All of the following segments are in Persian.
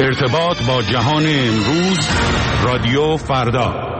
ارتباط با جهان امروز، رادیو فردا.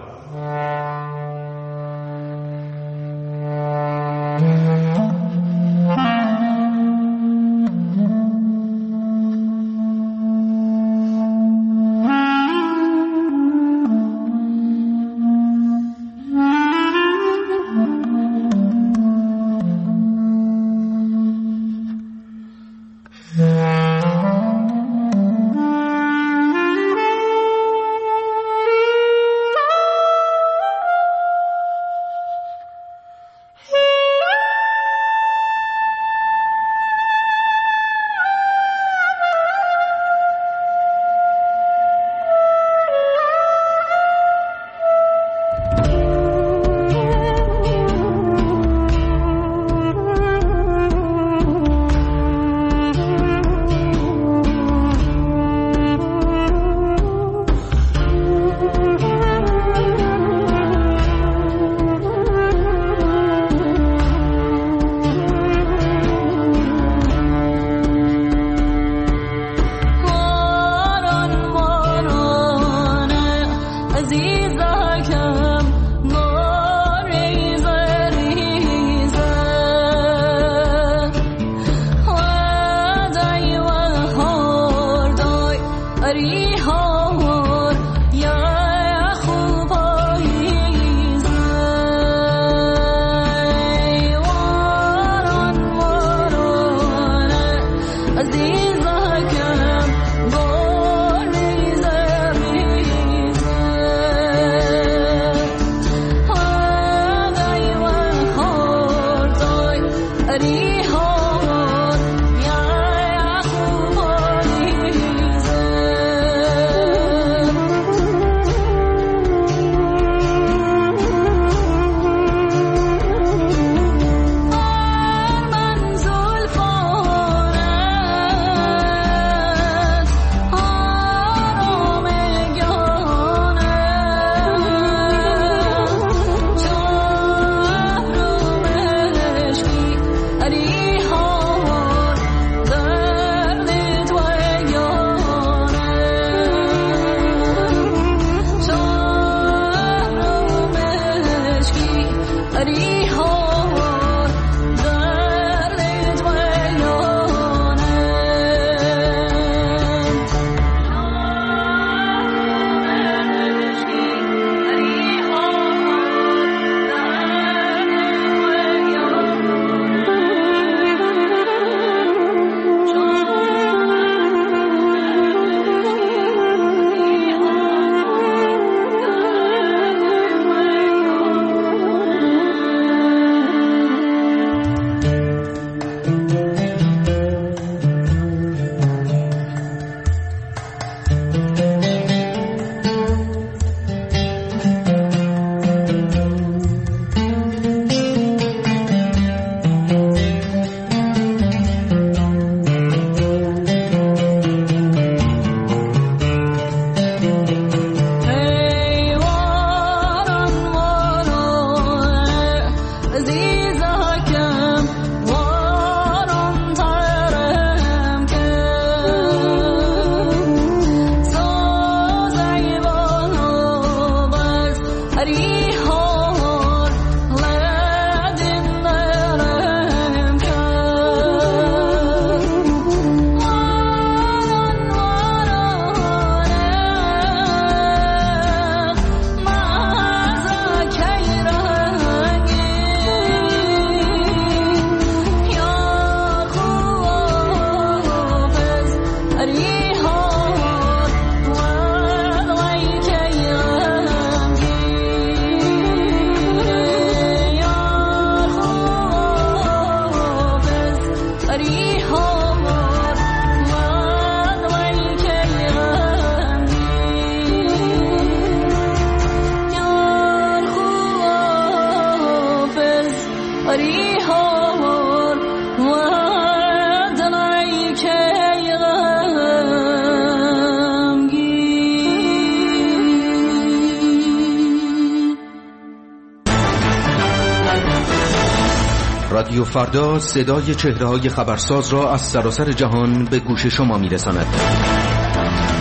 رادیو فردا صدای چهره‌های خبرساز را از سراسر جهان به گوش شما می‌رساند.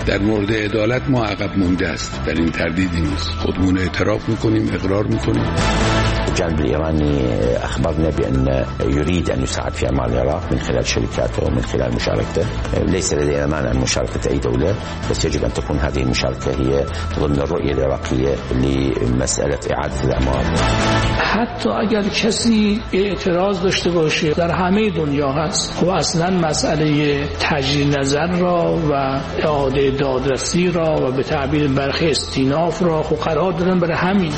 در مورد عدالت ما عقب مونده است، در این تردیدی نیست. خودمون اعتراف میکنیم، اقرار میکنیم. الجانب الإيراني أخبرنا بأن يريد أن يساعد في أعمال العراق من خلال شركاته ومن خلال مشاركته. ليس لدينا مانع من مشاركة أي دولة، بس يجب أن تكون هذه المشاركة هي ضمن الرؤية العراقية لمسألة إعادة الأموال. حتی اگر کسی اعتراض داشته باشه در همه دنیا هست و اصلا مسئله تجدید نظر را و اعاده دادرسی را و به تعبیر برخی استیناف را قرار دادن برای همین.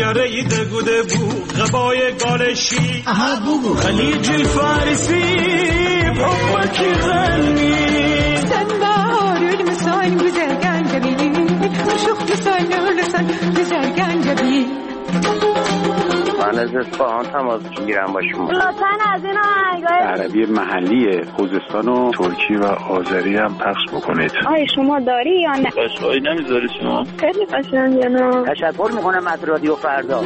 گره دگوده بو غبای گالشی خلیج فارسی حبکی غنی sen var ölmüşsen güzel gencebi şuhlsan ölürsen güzel gencebi من از اصفهان تماس میگیرم با شما. لطفاً از این آهنگای عربی محلی خوزستان و ترکی و آذری هم پخش بکنید. آیا شما داری یا نه؟ قشقایی نمیذاری شما؟ خیلی قشنگه نه. تشکر میکنم از رادیو فردا.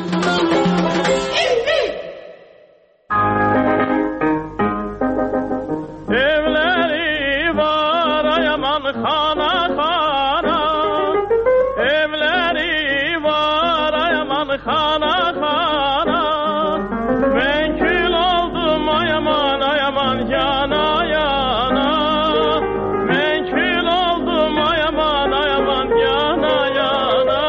evleri var ayaman khana khana evleri var ayaman khana khana ben kül oldum ayaman ayaman yana yana ben kül oldum ayaman ayaman yana yana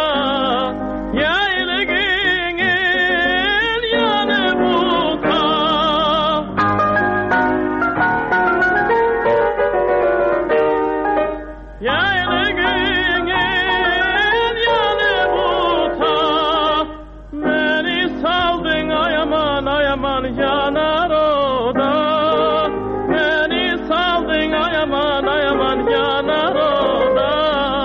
yaylığın el yanı buka yaylığın el yanı buka beni saldın ayaman ayaman yanar oda beni saldın ayaman ayaman yanar oda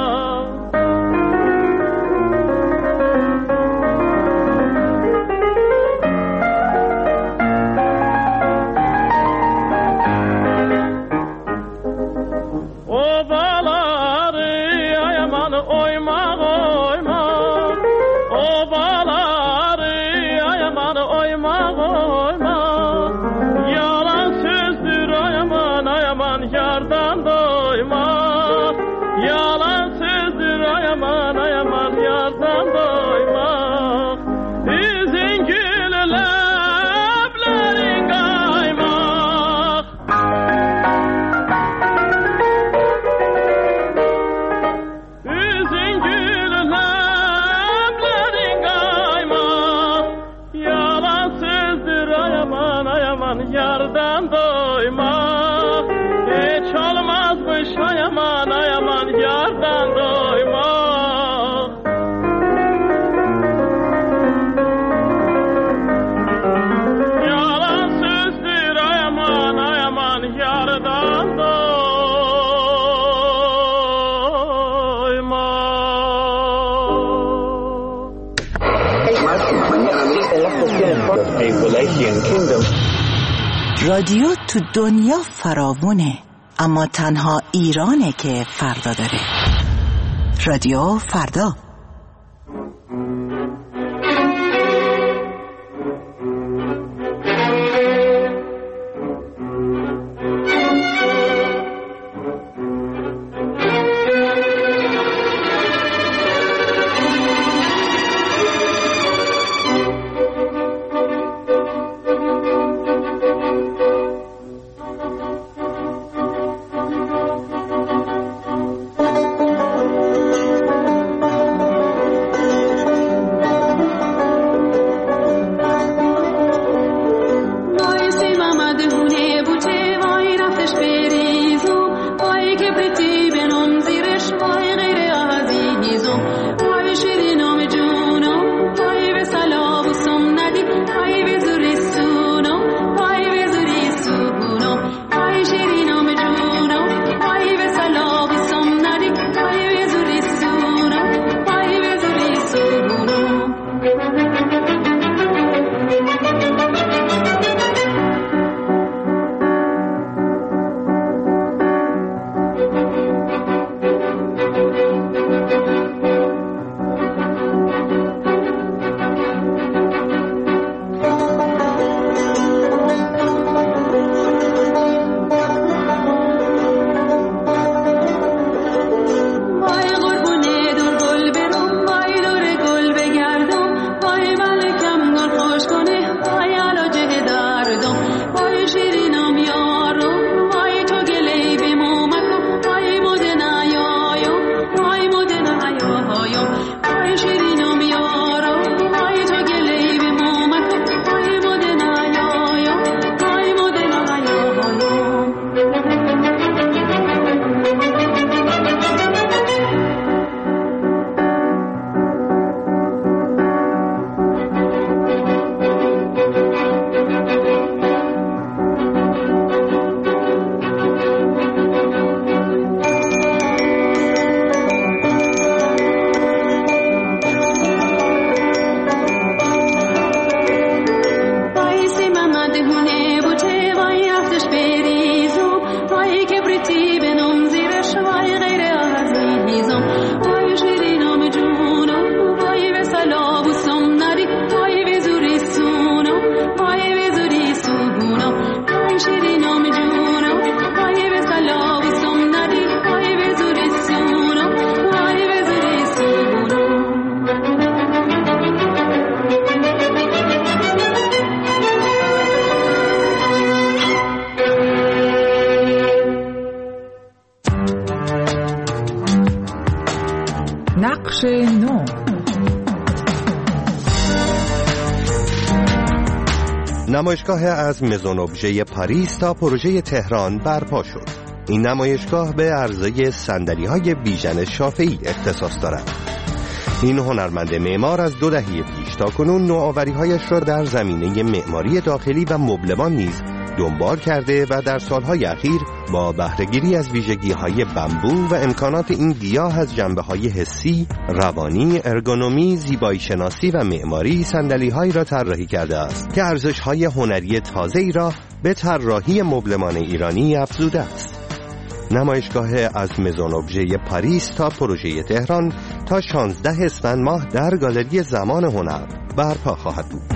obaları ayaman oyma oyma obaları ayaman oyma oyma yalan sözdür ayaman ayaman yardan doyma yalan sözdür ayaman ayaman yardan doyma yüzün gülü leblerin kaymak yüzün gülü leblerin kaymak yalan sözdür ayaman ayaman yardan doymak hiç olmazmış ayaman ayaman yardan doymak yalan sözdür ayaman ayaman yardan doymak رادیو تو دنیا فراوونه، اما تنها ایرانه که فردا داره. رادیو فردا. بخش 9. نمایشگاه از مزون ابژه پاریس تا پروژه تهران برپا شد. این نمایشگاه به عرضه صندلی‌های بیژن شافعی اختصاص دارد. این هنرمند معمار از 2 دهه پیش تا کنون نوآوری‌هایش را در زمینه معماری داخلی و مبلمان نیز دنبال کرده و در سالهای اخیر با بهره‌گیری از ویژگی‌های بمبو و امکانات این گیاه از جنبه‌های حسی، روانی، ارگونومی، زیبایی شناسی و معماری صندلی‌هایی را طراحی کرده است که ارزش‌های هنری تازه‌ای را به طراحی مبلمان ایرانی افزوده است. نمایشگاه از مزون ابژه پاریس تا پروژه تهران تا 16 اسفند ماه در گالری زمان هنر برپا خواهد بود.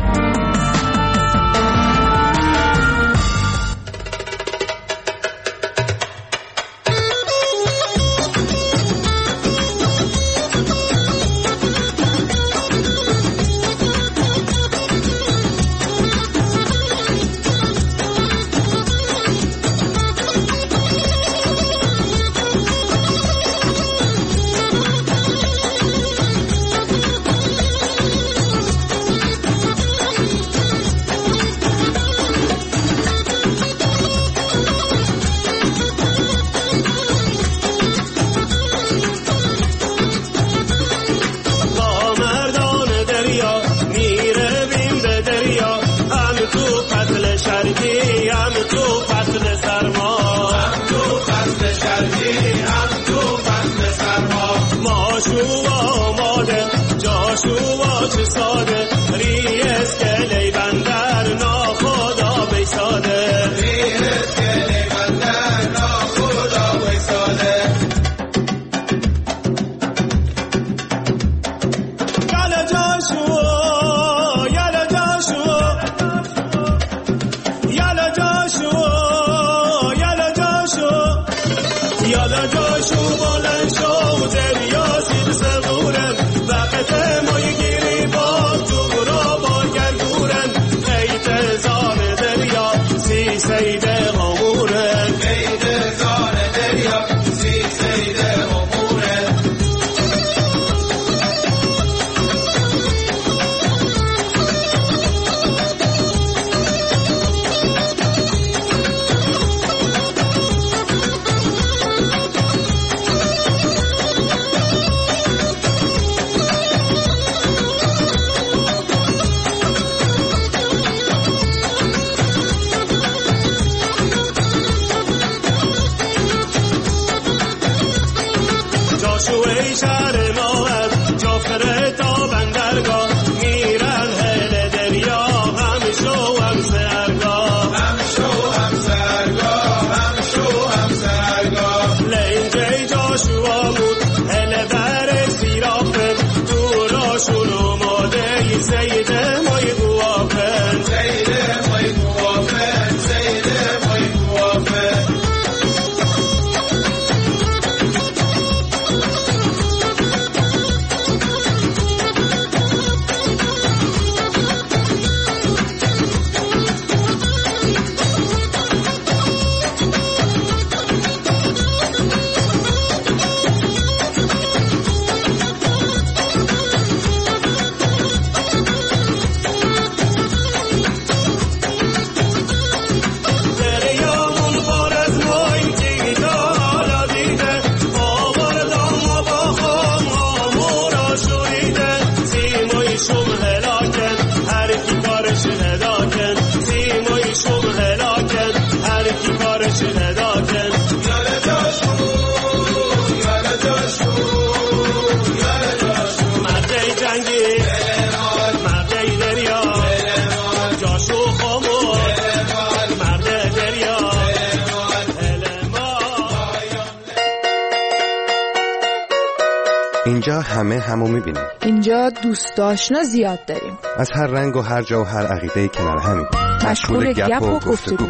اینجا همه همو میبینیم. اینجا دوست آشنا زیاد داریم. از هر رنگ و هر جا و هر عقیده کنار همیم. مشغول گپ و گفتگو.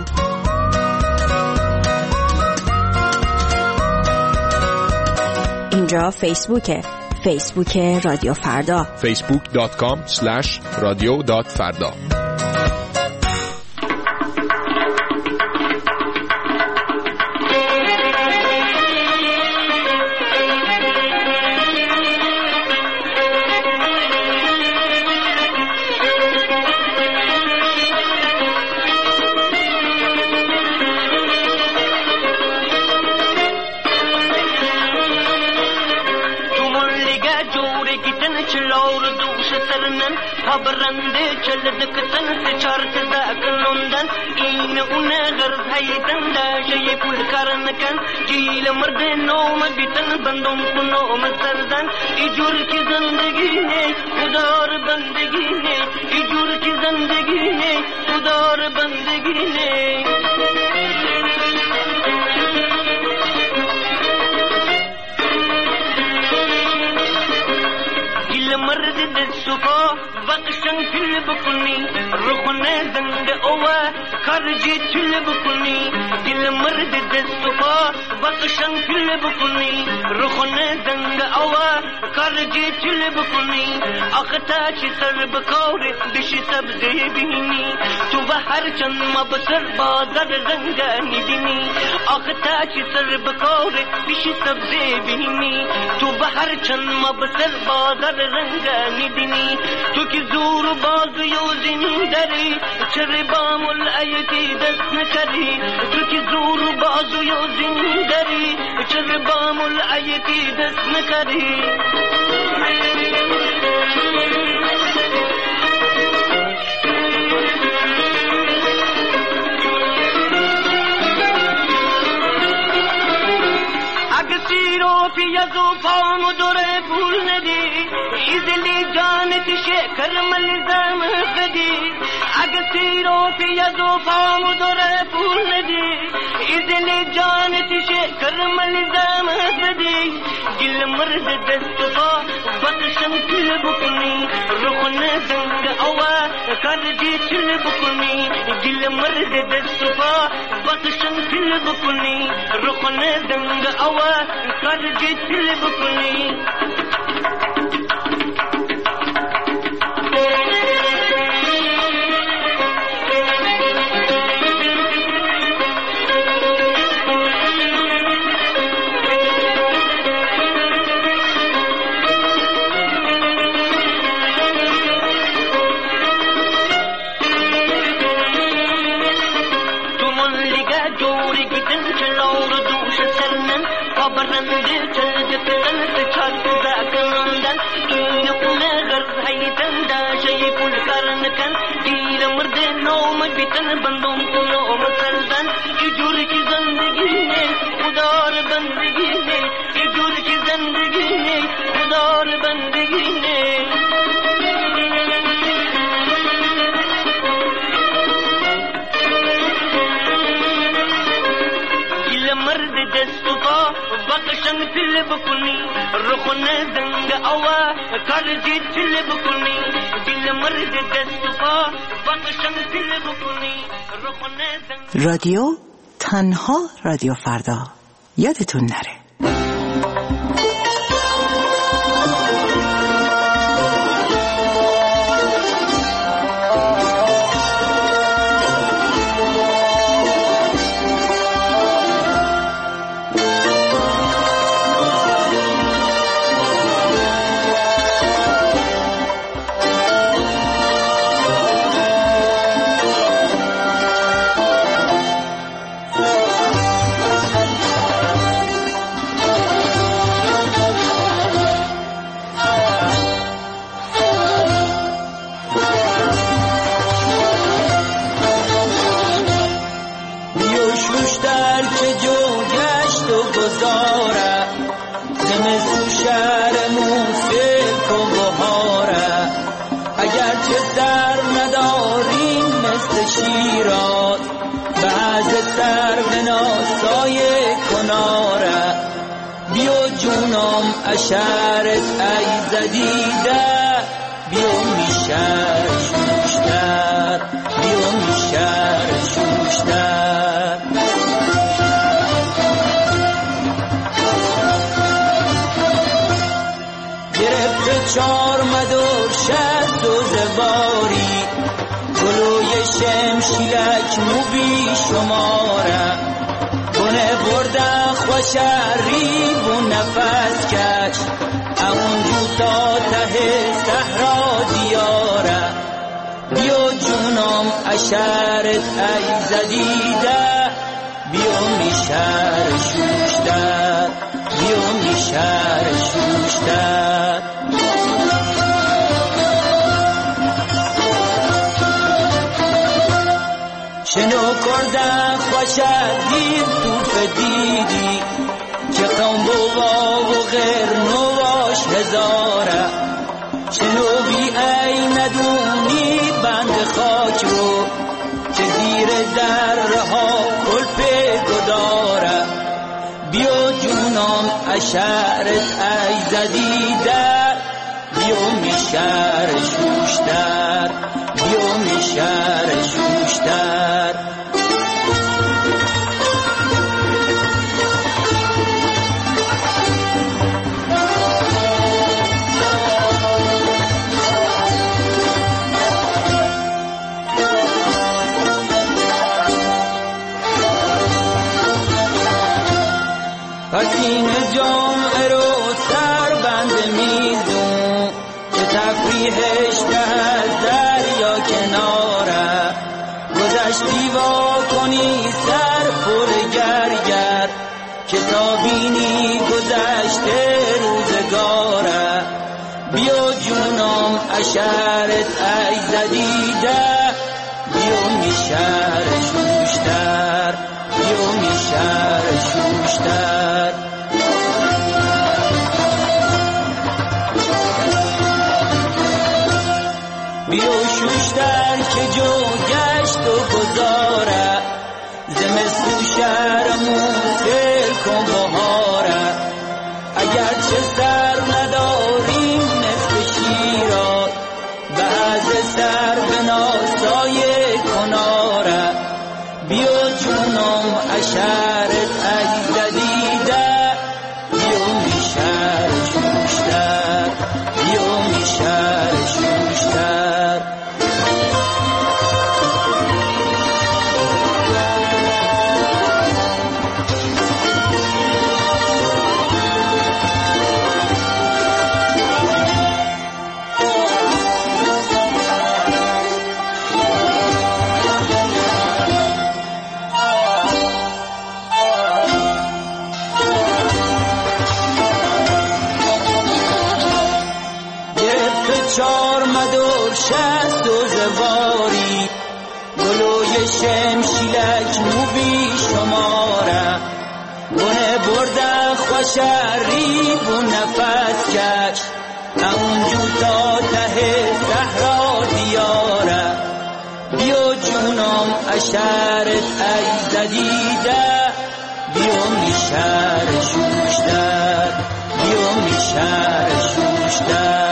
اینجا فیسبوکه. فیسبوک رادیو فردا. facebook.com/radio.farda. کنن تا برنده چلدک تن سے چارت داکنندن این اون غرض هیدن داشی پول کارن کن جیل مرد نوم بیتن بندم کنوم سردن ایجور کی زندگی ہے خدار بندگی ہے ایجور کی زندگی ہے خدار بندگی ہے مرد دستفا بقشن فل بکنی رخنه زنگ اوه خرجی چل بکنی دل مرد دستفا بقشن فل بکنی رخنه زنگ اوه خرجی چل بکنی اختا چی سر بکور بشی سبزی بینی تو به هر چند مبسر بازر زنگانی بینی اختا چی سر بکور بشی سبزی بینی تو به هر چند مبسر بازر رنگانی دینی تو کی زور بازو یوزینی داری چرا بامل ایتی دست نکردی تو کی زور بازو یوزینی داری چرا بامل ایتی دست نکردی سیرو فی یزو فام دوره پول ندی ایزلی جانت شکر ملزم خدی اگر سیرو فی یزو فام دوره پول ندی ایزلی جانت شکر ملزم خدی دل مرد دستفا بقشن تل بکنی رخن زنگ اوا کارجی چل بکنی دل مرد دستفا بقشن تل بکنی رخن زنگ اوا کارجی چل بکنی برنده چلدک تن سے چھات داکنندن این اون غرض هیدن داشی پول کارن کن دیر مرد نوم بیتن بندم کنوم سردن ایجور کی زندگی ہے خدار بندگی ہے ایجور کی زندگی ہے خدار بندگی ہے مرد دستفا بقشن فل بکنی رخن زنگ اوا کارجی چل بکنی دل مرد دستفا بقشن فل بکنی رخن زنگ رادیو تنها رادیو فردا یادتون نره اشارت ای زدیده بیو میشر شوشتر بیو میشر شوشتر گرفته چار مدور شد و زباری گلوی شمشیلک موبی شماره گونه برده خوشری و نفس کش اونجو تا ته صحرا دیاره بیو جونم اشارت ای زدیده بیو میشر شوشتر بیو میشر شوشتر شنو کردن خوشت دید توف دیدی که قوم بوا و غیر نواش هزاره شنو بی ای ندونی بند خاک رو که زیر درها کلپ گداره بیا جونم اشعرت ای زدی در بیا میشر شوشتر بیا میشر شوشتر پسین جامعه رو سر بند میزون که تفریحش ده دریا کناره گذشتی وا کنی سر پر گرگر که تا بینی گذشته روزگاره بیا جونم اشعرت ای زدیده بیا میشر شوشتر بیا میشر شوشتر بیا شوشتر که جو گشت و گذاره زمستو شهرمون سیل کن بهاره اگر چه سر نداریم مثل شیراز بعض سر به ناسای کناره بیا جونم اشعرت ای زدیده بیا میشر شوشتر بیا میشر شوشتر چار مدور شست و زواری گلوی شمشیلک موبی شماره گونه برده خوشری بو نفس کش اونجو تا ته صحرا دیاره بیا جونم اشعرت ای زدیده بیا میشر شوشتر بیا میشر شوشتر